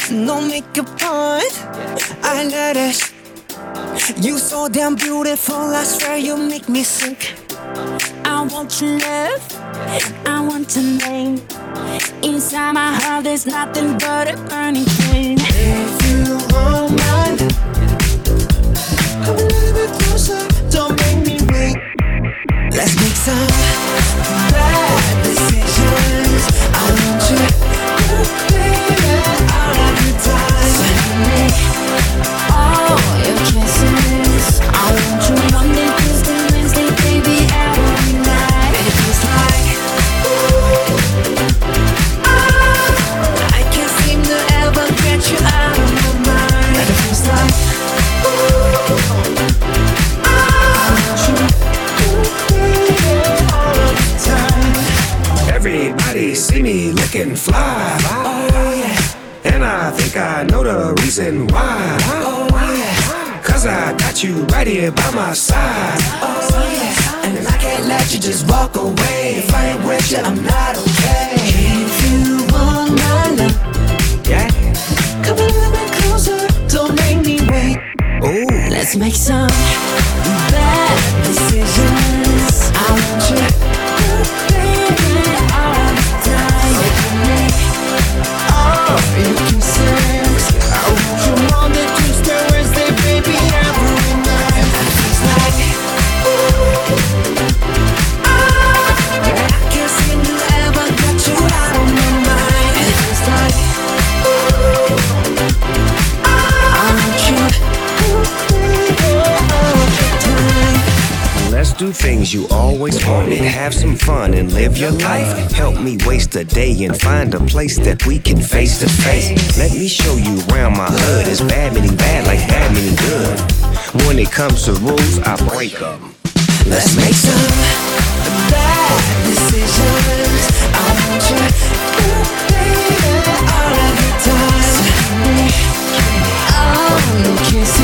No make a point, I let it. You so damn beautiful, I swear you make me sick. I want your love, I want your name. Inside my heart there's nothing but a burning flame. If you won't mind, come a little bit closer, don't make me wait. Let's make some bad decisions. I want you, baby, all of the time. Send me all your kisses. I want you Monday, Tuesday, Wednesday, baby, every night. And it feels like I can't seem to ever get you out of my mind. And it feels like I want you, baby, all of the time. Everybody see me looking fly. Oh yeah, And I think I know the reason why. oh yeah, Cause I got you right here by my side. oh yeah. And I can't let you just walk away. If I ain't with you, I'm not okay. If you want my love, Yeah. come a little bit closer, don't make me wait. Ooh. Let's make some bad decisions. I want you, baby, all the time. So give me all you can say. I want you Monday, Tuesday, Wednesday, baby, every night. And that feels like I can't seem to ever get you out of my mind. And it feels like I want you, baby, all the time. Let's do things you always wanted. Have some fun and live your life. Help me waste a day and find a place that we can face to face. Let me show you around my hood. It's bad meaning bad like bad meaning good. When it comes to rules, I break them. Let's make some bad decisions. I want you, baby, all of the time. Send me all your kisses.